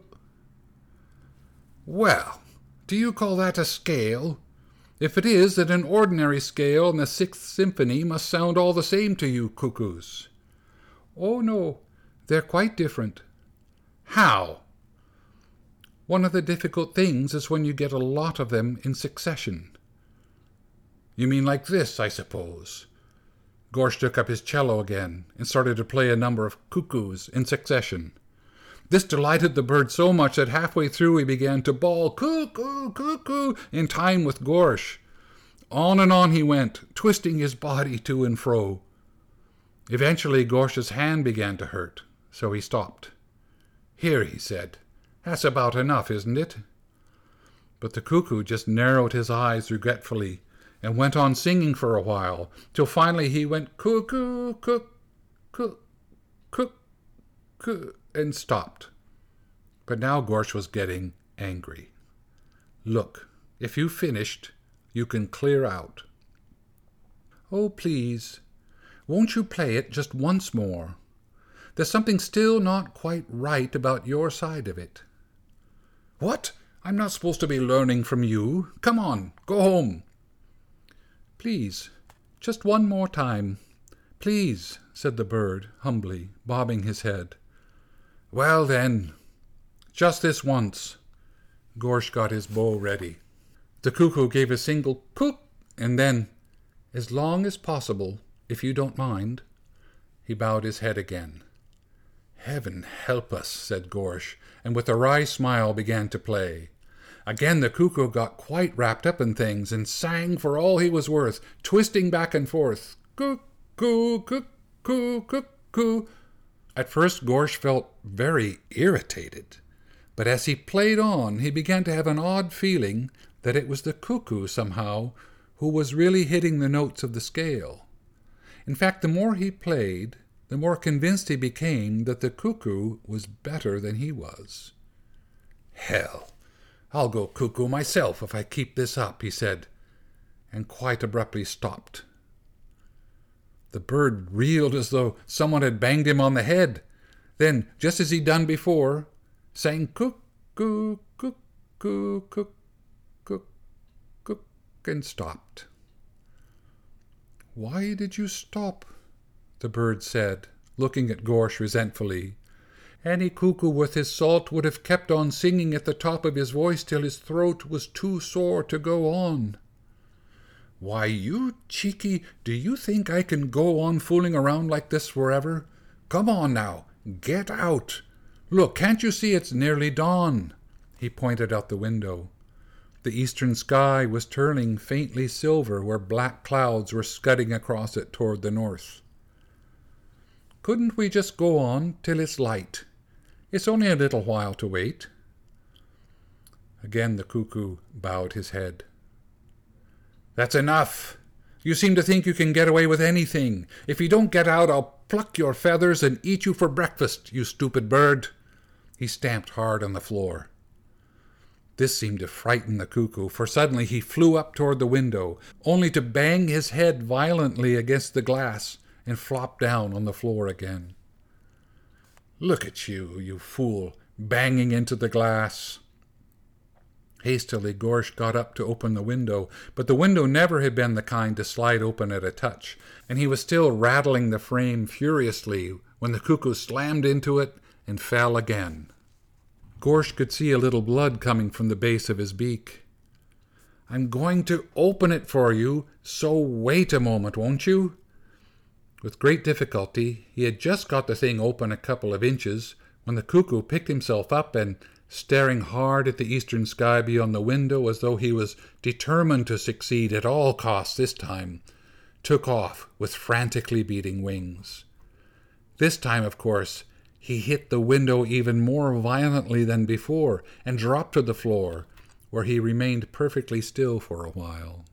A: "Well, do you call that a scale? If it is, then an ordinary scale and the 6th Symphony must sound all the same to you cuckoos." "Oh, no, they're quite different." "How?" "One of the difficult things is when you get a lot of them in succession." "You mean like this, I suppose?" Gorsh took up his cello again and started to play a number of cuckoos in succession. This delighted the bird so much that halfway through he began to bawl cuckoo, cuckoo in time with Gorsh. On and on he went, twisting his body to and fro. Eventually Gorsh's hand began to hurt, so he stopped. "Here," he said, "that's about enough, isn't it?" But the cuckoo just narrowed his eyes regretfully and went on singing for a while, till finally he went cuckoo, cook, cook, cook, cook, and stopped. But now Gorsh was getting angry. "Look, if you've finished, you can clear out." "Oh, please, won't you play it just once more? There's something still not quite right about your side of it." "What? I'm not supposed to be learning from you. Come on, go home." "Please, just one more time. Please," said the bird, humbly, bobbing his head. "Well, then, just this once." Gorsh got his bow ready. The cuckoo gave a single cook, and then, "As long as possible, if you don't mind." He bowed his head again. "Heaven help us," said Gorsh, and with a wry smile began to play. Again the cuckoo got quite wrapped up in things and sang for all he was worth, twisting back and forth. Cuckoo, cuckoo, cuckoo. At first Gorsh felt very irritated, but as he played on he began to have an odd feeling that it was the cuckoo somehow who was really hitting the notes of the scale. In fact, the more he played, the more convinced he became that the cuckoo was better than he was. "Hell, I'll go cuckoo myself if I keep this up," he said, and quite abruptly stopped. The bird reeled as though someone had banged him on the head. Then, just as he'd done before, sang cuckoo, cuckoo, cuck, cuck, cuck, and stopped. "Why did you stop?" the bird said, looking at Gorsh resentfully. "Any cuckoo worth his salt would have kept on singing at the top of his voice till his throat was too sore to go on." "Why, you cheeky, do you think I can go on fooling around like this forever? Come on now, get out. Look, can't you see it's nearly dawn?" He pointed out the window. The eastern sky was turning faintly silver where black clouds were scudding across it toward the north. "Couldn't we just go on till it's light? It's only a little while to wait." Again the cuckoo bowed his head. "That's enough. You seem to think you can get away with anything. If you don't get out, I'll pluck your feathers and eat you for breakfast, you stupid bird." He stamped hard on the floor. This seemed to frighten the cuckoo, for suddenly he flew up toward the window, only to bang his head violently against the glass and flop down on the floor again. "Look at you, you fool, banging into the glass." Hastily Gorsh got up to open the window, but the window never had been the kind to slide open at a touch, and he was still rattling the frame furiously when the cuckoo slammed into it and fell again. Gorsh could see a little blood coming from the base of his beak. "I'm going to open it for you, so wait a moment, won't you?" With great difficulty, he had just got the thing open a couple of inches when the cuckoo picked himself up and, staring hard at the eastern sky beyond the window as though he was determined to succeed at all costs this time, took off with frantically beating wings. This time, of course, he hit the window even more violently than before and dropped to the floor, where he remained perfectly still for a while.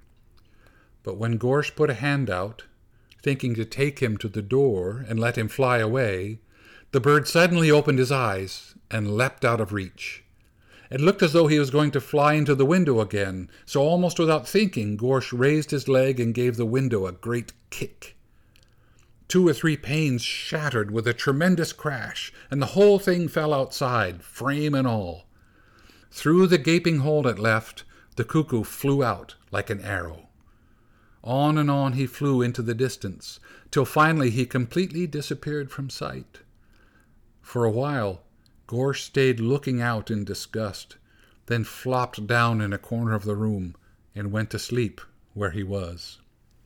A: But when Gorsh put a hand out, thinking to take him to the door and let him fly away, the bird suddenly opened his eyes and leapt out of reach. It looked as though he was going to fly into the window again, so almost without thinking, Gorsh raised his leg and gave the window a great kick. 2 or 3 panes shattered with a tremendous crash, and the whole thing fell outside, frame and all. Through the gaping hole it left, the cuckoo flew out like an arrow. On and on he flew into the distance, till finally he completely disappeared from sight. For a while, Gorsh stayed looking out in disgust, then flopped down in a corner of the room and went to sleep where he was.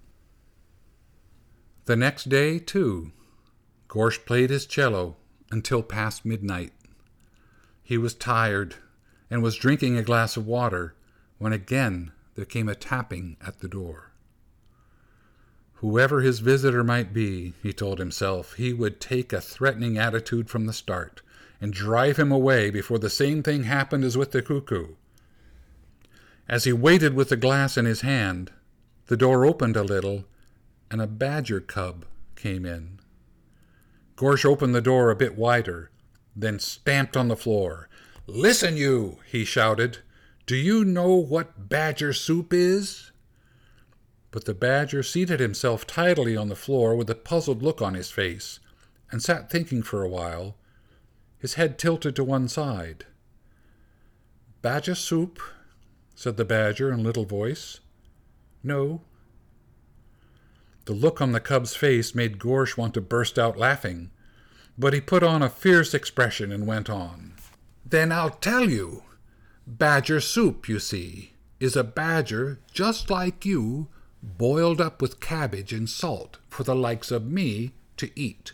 A: The next day, too, Gorsh played his cello until past midnight. He was tired and was drinking a glass of water when again there came a tapping at the door. Whoever his visitor might be, he told himself, he would take a threatening attitude from the start and drive him away before the same thing happened as with the cuckoo. As he waited with the glass in his hand, the door opened a little and a badger cub came in. Gorsh opened the door a bit wider, then stamped on the floor. "Listen, you," he shouted. "Do you know what badger soup is?" But the badger seated himself tidily on the floor with a puzzled look on his face, and sat thinking for a while, his head tilted to one side. "Badger soup?" said the badger in a little voice. "No." The look on the cub's face made Gorsh want to burst out laughing, but he put on a fierce expression and went on. "Then I'll tell you. Badger soup, you see, is a badger just like you, boiled up with cabbage and salt for the likes of me to eat."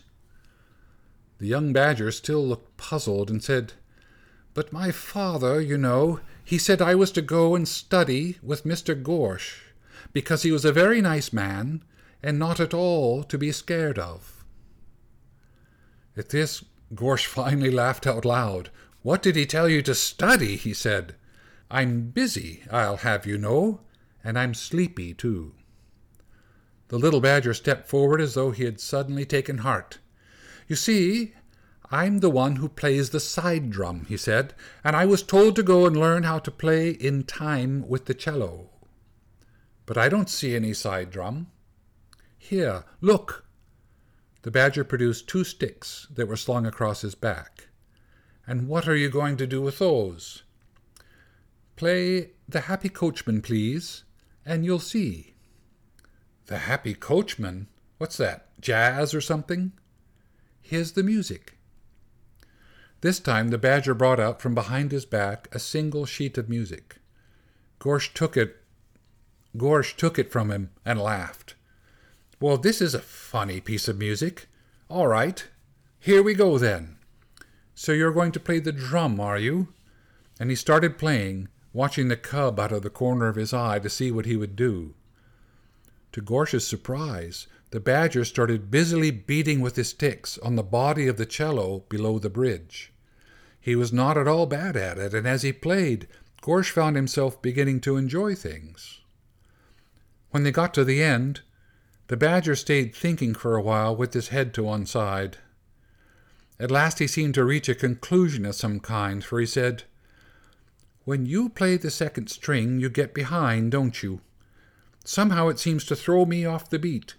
A: The young badger still looked puzzled and said, "But my father, you know, He said I was to go and study with Mr. Gorsh, because he was a very nice man and not at all to be scared of." At this, Gorsh finally laughed out loud. "What did he tell you to study?" he said. "I'm busy, I'll have you know, and I'm sleepy too." The little badger stepped forward as though he had suddenly taken heart. "You see, I'm the one who plays the side drum," he said, "and I was told to go and learn how to play in time with the cello. But I don't see any side drum. Here, look." The badger produced 2 sticks that were slung across his back. "And what are you going to do with those?" "Play the Happy Coachman, please, and you'll see." "The Happy Coachman? What's that, jazz or something?" "Here's the music." This time the badger brought out from behind his back a single sheet of music. Gorsh took it from him and laughed. "Well, this is a funny piece of music. All right, here we go then. So you're going to play the drum, are you?" And he started playing, watching the cub out of the corner of his eye to see what he would do. To Gorsh's surprise, the badger started busily beating with his sticks on the body of the cello below the bridge. He was not at all bad at it, and as he played, Gorsh found himself beginning to enjoy things. When they got to the end, the badger stayed thinking for a while with his head to one side. At last he seemed to reach a conclusion of some kind, for he said, "When you play the second string, you get behind, don't you? Somehow it seems to throw me off the beat."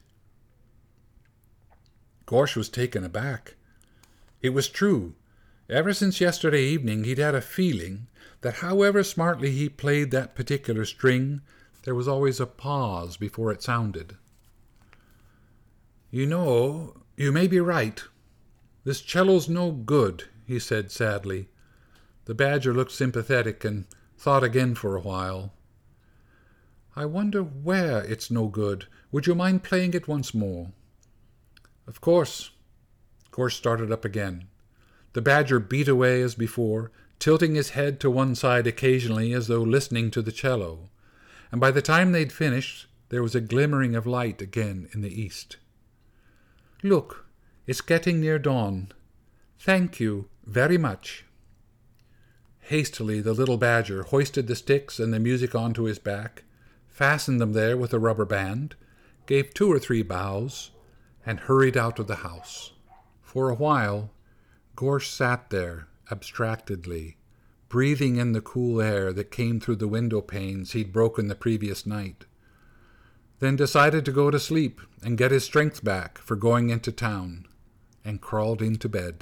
A: Gorsh was taken aback. It was true. Ever since yesterday evening he'd had a feeling that however smartly he played that particular string, there was always a pause before it sounded. "You know, you may be right. This cello's no good," he said sadly. The badger looked sympathetic and thought again for a while. "I wonder where it's no good. Would you mind playing it once more?" "Of course." Gorsh started up again. The badger beat away as before, tilting his head to one side occasionally as though listening to the cello, and by the time they'd finished there was a glimmering of light again in the east. "Look, it's getting near dawn. Thank you very much." Hastily the little badger hoisted the sticks and the music onto his back, fastened them there with a rubber band, gave 2 or 3 bows, and hurried out of the house. For a while, Gorsh sat there abstractedly, breathing in the cool air that came through the window panes he'd broken the previous night, then decided to go to sleep and get his strength back for going into town, and crawled into bed.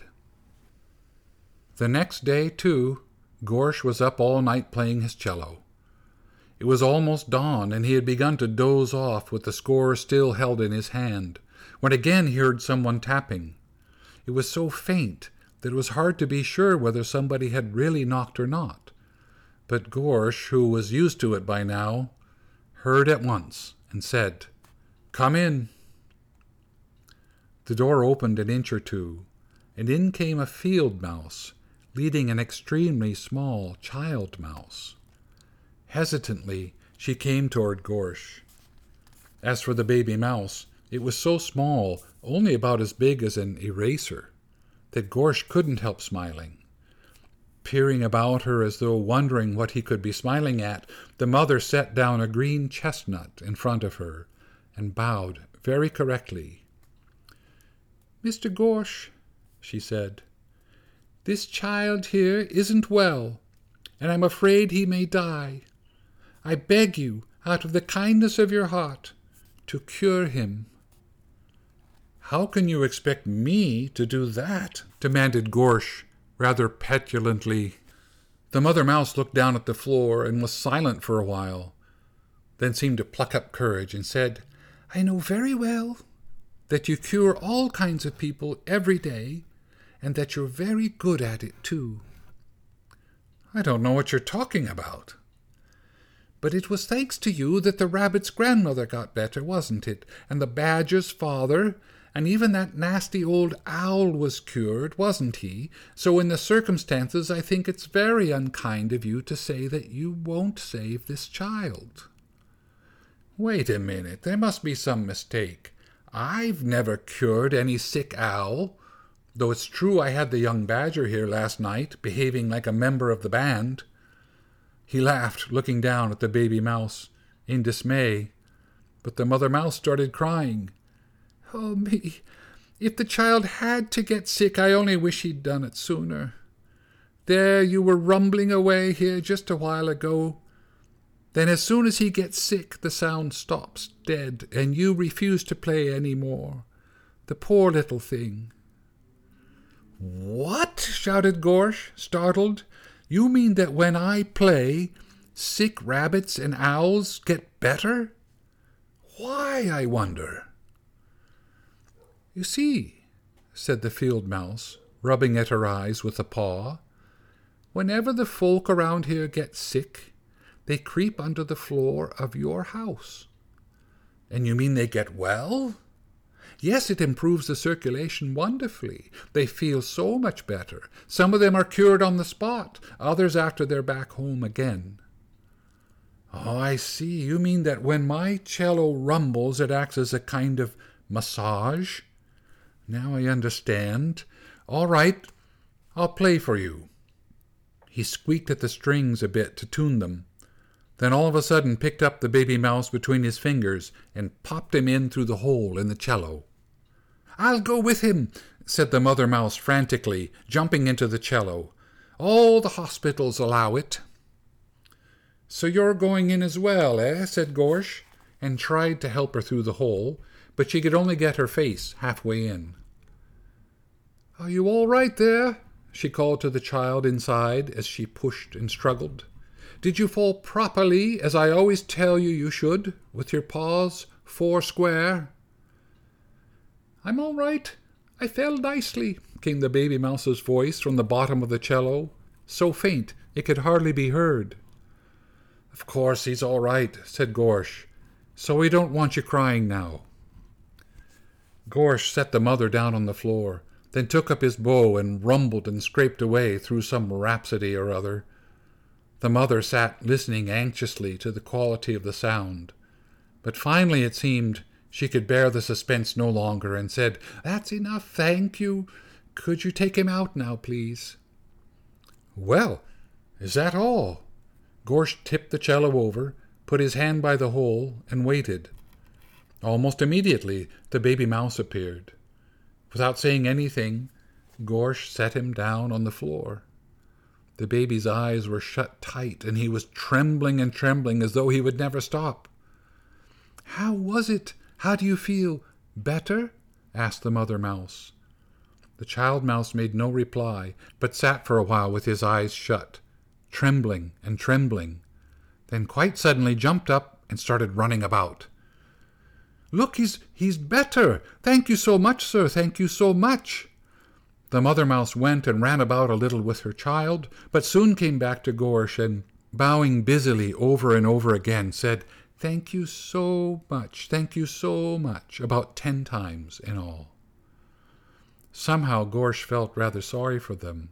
A: The next day, too, Gorsh was up all night playing his cello. It was almost dawn, and he had begun to doze off with the score still held in his hand, when again he heard someone tapping. It was so faint that it was hard to be sure whether somebody had really knocked or not. But Gorsh, who was used to it by now, heard at once and said, "Come in." The door opened an inch or 2, and in came a field mouse, leading an extremely small child mouse. Hesitantly, she came toward Gorsh. As for the baby mouse, it was so small, only about as big as an eraser, that Gorsh couldn't help smiling. Peering about her as though wondering what he could be smiling at, the mother set down a green chestnut in front of her and bowed very correctly. "Mr. Gorsh," she said, "this child here isn't well, and I'm afraid he may die. I beg you, out of the kindness of your heart, to cure him." "How can you expect me to do that?" demanded Gorsh, rather petulantly. The mother mouse looked down at the floor and was silent for a while, then seemed to pluck up courage and said, "I know very well that you cure all kinds of people every day, and that you're very good at it, too." "I don't know what you're talking about." "But it was thanks to you that the rabbit's grandmother got better, wasn't it? And the badger's father, And even that nasty old owl was cured, wasn't he? So in the circumstances, I think it's very unkind of you to say that you won't save this child." "Wait a minute, there must be some mistake. I've never cured any sick owl, though it's true I had the young badger here last night, behaving like a member of the band." He laughed, looking down at the baby mouse in dismay, but the mother mouse started crying. "Oh, me! If the child had to get sick, I only wish he'd done it sooner. There you were rumbling away here just a while ago. Then as soon as he gets sick, the sound stops dead, and you refuse to play any more. The poor little thing." "What?" shouted Gorsh, startled. "You mean that when I play, sick rabbits and owls get better? Why, I wonder?" "You see," said the field mouse, rubbing at her eyes with a paw, "whenever the folk around here get sick, they creep under the floor of your house." "And you mean they get well?" "Yes, it improves the circulation wonderfully. They feel so much better. Some of them are cured on the spot, others after they're back home again." "Oh, I see. You mean that when my cello rumbles, it acts as a kind of massage? Now I understand. All right, I'll play for you." He squeaked at the strings a bit to tune them, then all of a sudden picked up the baby mouse between his fingers and popped him in through the hole in the cello. "I'll go with him," said the mother mouse frantically, jumping into the cello. "All the hospitals allow it." "So you're going in as well, eh?" said Gorsh, and tried to help her through the hole, but she could only get her face halfway in. "Are you all right there?" she called to the child inside as she pushed and struggled. "Did you fall properly, as I always tell you you should, with your paws four square?" "I'm all right. I fell nicely," came the baby mouse's voice from the bottom of the cello, so faint it could hardly be heard. "Of course he's all right," said Gorsh, "so we don't want you crying now." Gorsh set the mother down on the floor, then took up his bow and rumbled and scraped away through some rhapsody or other. The mother sat listening anxiously to the quality of the sound, but finally it seemed she could bear the suspense no longer and said, "That's enough, thank you. Could you take him out now, please?" "Well, is that all?" Gorsh tipped the cello over, put his hand by the hole, and waited. Almost immediately the baby mouse appeared. Without saying anything, Gorsh set him down on the floor. The baby's eyes were shut tight, and he was trembling and trembling as though he would never stop. "How was it? How do you feel? Better?" asked the mother mouse. The child mouse made no reply, but sat for a while with his eyes shut, trembling and trembling, then quite suddenly jumped up and started running about. "Look, he's better! Thank you so much, sir, thank you so much!" The mother mouse went and ran about a little with her child, but soon came back to Gorsh and, bowing busily over and over again, said, "Thank you so much, about 10 times in all. Somehow Gorsh felt rather sorry for them.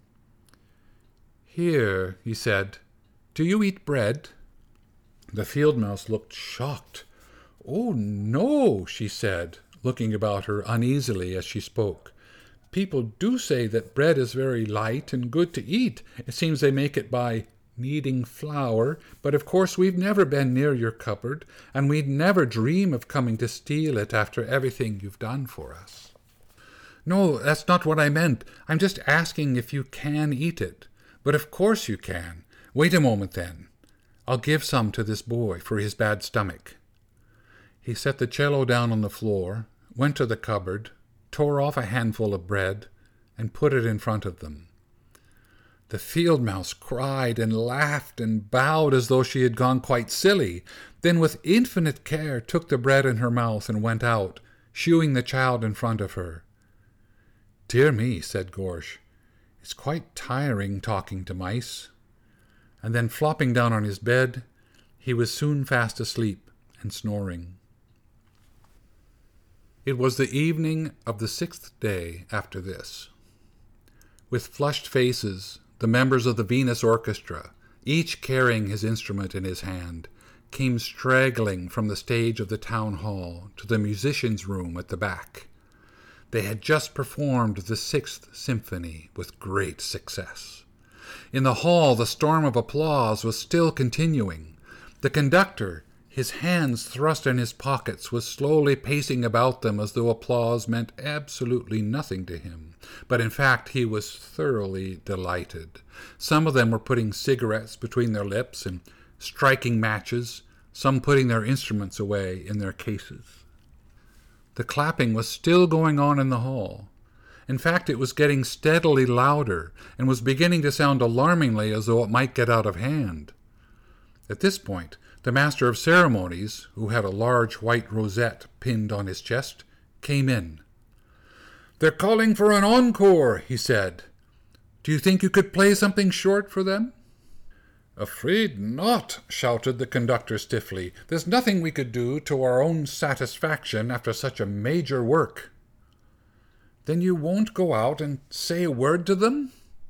A: "Here," he said, "do you eat bread?" The field mouse looked shocked. "Oh, no," she said, looking about her uneasily as she spoke. "People do say that bread is very light and good to eat. It seems they make it by kneading flour, but of course we've never been near your cupboard, and we'd never dream of coming to steal it after everything you've done for us." "No, that's not what I meant. I'm just asking if you can eat it. But of course you can. Wait a moment, then. I'll give some to this boy for his bad stomach." He set the cello down on the floor, went to the cupboard, tore off a handful of bread, and put it in front of them. The field mouse cried and laughed and bowed as though she had gone quite silly, then with infinite care took the bread in her mouth and went out, shooing the child in front of her. "Dear me," said Gorsh, "it's quite tiring talking to mice." And then flopping down on his bed, he was soon fast asleep and snoring. It was the evening of the 6th day after this. With flushed faces, the members of the Venus Orchestra, each carrying his instrument in his hand, came straggling from the stage of the town hall to the musicians' room at the back. They had just performed the 6th Symphony with great success. In the hall, the storm of applause was still continuing. The conductor, his hands thrust in his pockets, was slowly pacing about them as though applause meant absolutely nothing to him. But in fact, he was thoroughly delighted. Some of them were putting cigarettes between their lips and striking matches, some putting their instruments away in their cases. The clapping was still going on in the hall. In fact, it was getting steadily louder and was beginning to sound alarmingly as though it might get out of hand. At this point, the master of ceremonies, who had a large white rosette pinned on his chest, came in. "They're calling for an encore," he said. "Do you think you could play something short for them?" "Afraid not," shouted the conductor stiffly. "There's nothing we could do to our own satisfaction after such a major work." "Then you won't go out and say a word to them?"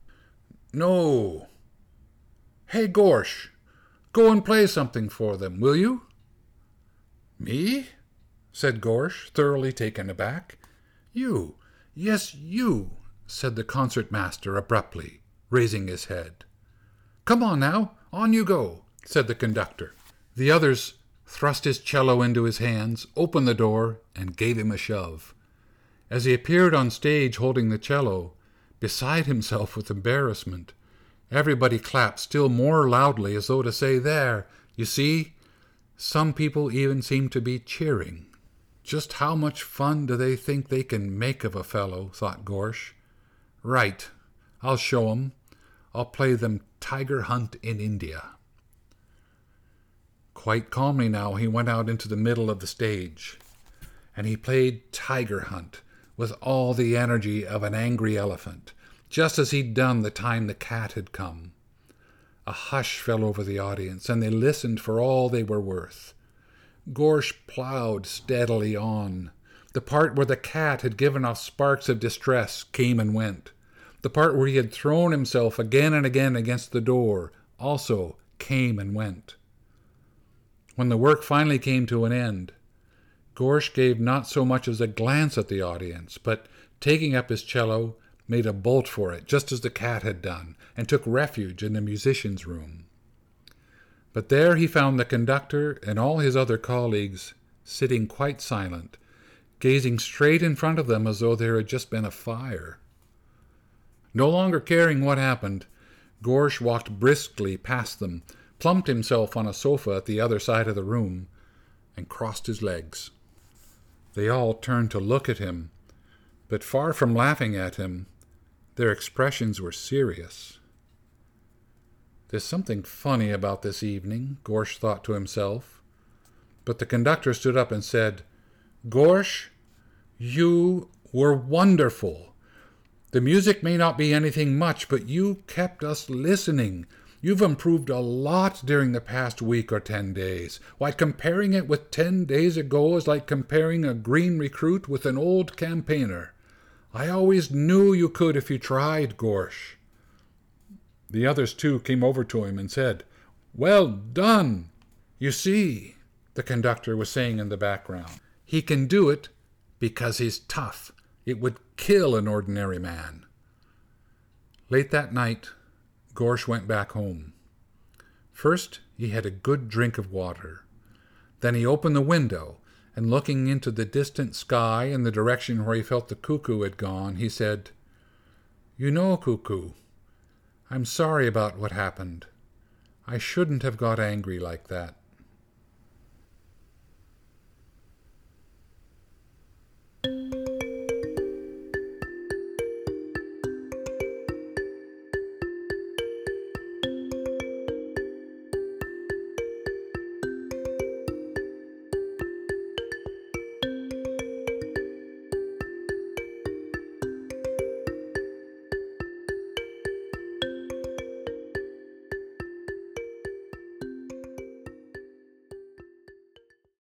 A: "No." "Hey, Gorsh, go and play something for them, will you?" "Me?" said Gorsh, thoroughly taken aback. "You. Yes, you," said the concertmaster abruptly, raising his head. "Come on now, on you go," said the conductor. The others thrust his cello into his hands, opened the door, and gave him a shove. As he appeared on stage holding the cello, beside himself with embarrassment, everybody clapped still more loudly as though to say, "There, you see?" Some people even seemed to be cheering. Just how much fun do they think they can make of a fellow, thought Gorsh. Right, I'll show 'em. I'll play them Tiger Hunt in India. Quite calmly now, he went out into the middle of the stage, and he played Tiger Hunt with all the energy of an angry elephant, just as he'd done the time the cat had come. A hush fell over the audience, and they listened for all they were worth. Gorsh plowed steadily on. The part where the cat had given off sparks of distress came and went. The part where he had thrown himself again and again against the door also came and went. When the work finally came to an end, Gorsh gave not so much as a glance at the audience, but taking up his cello, made a bolt for it, just as the cat had done, and took refuge in the musicians' room. But there he found the conductor and all his other colleagues sitting quite silent, gazing straight in front of them as though there had just been a fire. No longer caring what happened, Gorsh walked briskly past them, plumped himself on a sofa at the other side of the room, and crossed his legs. They all turned to look at him, but far from laughing at him, their expressions were serious. There's something funny about this evening, Gorsh thought to himself. But the conductor stood up and said, "Gorsh, you were wonderful. The music may not be anything much, but you kept us listening. You've improved a lot during the past week or 10 days. Why, comparing it with 10 days ago is like comparing a green recruit with an old campaigner. I always knew you could if you tried, Gorsh." The others, too, came over to him and said, "Well done." "You see," the conductor was saying in the background, "he can do it because he's tough. It would kill an ordinary man." Late that night, Gorsh went back home. First, he had a good drink of water. Then he opened the window, and looking into the distant sky in the direction where he felt the cuckoo had gone, he said, "You know, Cuckoo, I'm sorry about what happened. I shouldn't have got angry like that.